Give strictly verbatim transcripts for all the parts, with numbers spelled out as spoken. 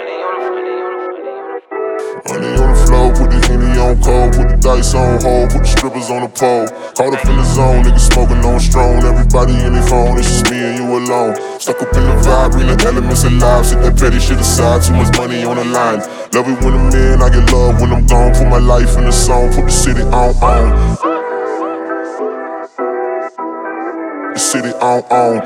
Honey on the floor, put the Henny on cold, put the dice on hold, put the strippers on the pole. Caught up in the zone, niggas smoking on strong. Everybody in their phone, it's just me and you alone. Stuck up in the vibe, bring the elements alive. Set that petty shit aside, too much money on the line. Love it when I'm in, I get love when I'm gone. Put my life in the song, put the city on on. The city on on.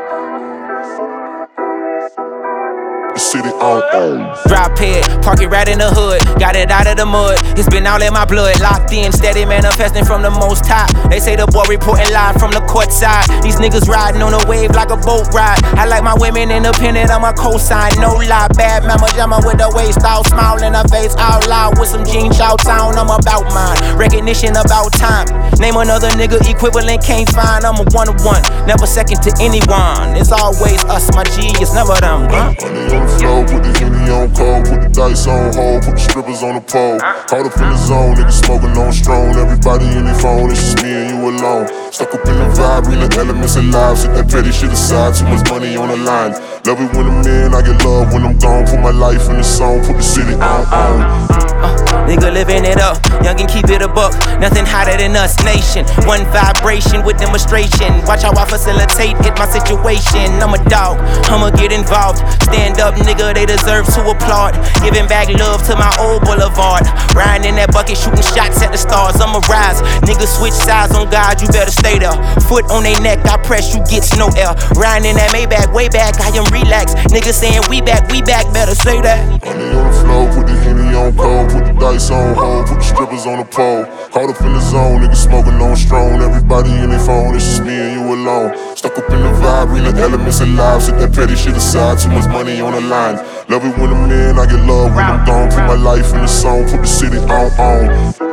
The city on on. Drop head, park it right in the hood. Got it out of the mud. It's been all in my blood. Locked in, steady manifesting from the most high. They say the boy reporting live from the court side. These niggas riding on a wave like a boat ride. I like my women independent, I'm a cosign. No lie, bad mama jammer with the waist out. Smile in her face out loud with some jeans out town. I'm about mine, recognition about time. Name another nigga equivalent, can't find. I'm a one of one, never second to anyone. It's always us, my G, it's never them. Huh? Money on the floor, put the Henny on cold, put the dice on hold, put the strippers on the pole. Caught up in the zone, niggas smoking on strong. Everybody in their phone, it's just me and you alone. Stuck up in the vibe, bring the elements alive. Set that petty shit aside, too much money on the line. Love it when I'm in, I get love when I'm gone. Put my life in the song, put the city on on. Uh, nigga living it up, young and keep it a buck. Nothing hotter than us, nation. One vibration with demonstration. Watch how I facilitate, hit my situation. I'm a dog, I'ma get involved. Stand up, nigga, they deserve to applaud. Giving back love to my old boulevard. Riding in that bucket, shooting shots at the stars. I'ma rise, nigga, switch sides on God, you better stay there. Foot on they neck, I press, you get no air. Riding in that Maybach, way back, I am relaxed. Nigga saying we back, we back, better say that. Honey on the floor, put the Henny on cold, put the dice on hold, put the strippers on the pole. Caught up in the zone, niggas smoking on strong. Everybody in their phone, it's just me and you alone. Stuck up in the vibe, bring the elements alive. Set that petty shit aside, too much money on the line. Love it when I'm in, I get love when I'm gone. Put my life in the song, put the city on on.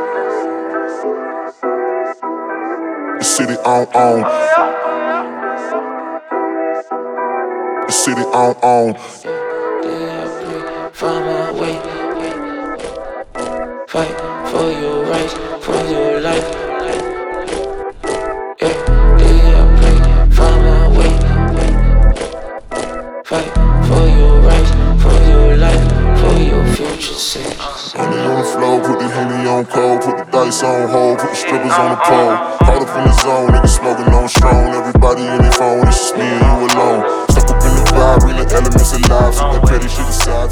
The city on on. The city on on. From my way, fight for your rights, for your life. Yeah, yeah, I pray from my way, fight for your rights, for your life, for your future's sake. Honey on the floor, put the Henny on cold, put the dice on hold, put the strippers on the pole. Caught up in the zone, niggas smoking on strong. Everybody in their phone, it's just me and you alone. Stuck up in the vibe, bring the elements alive. Set that petty shit aside.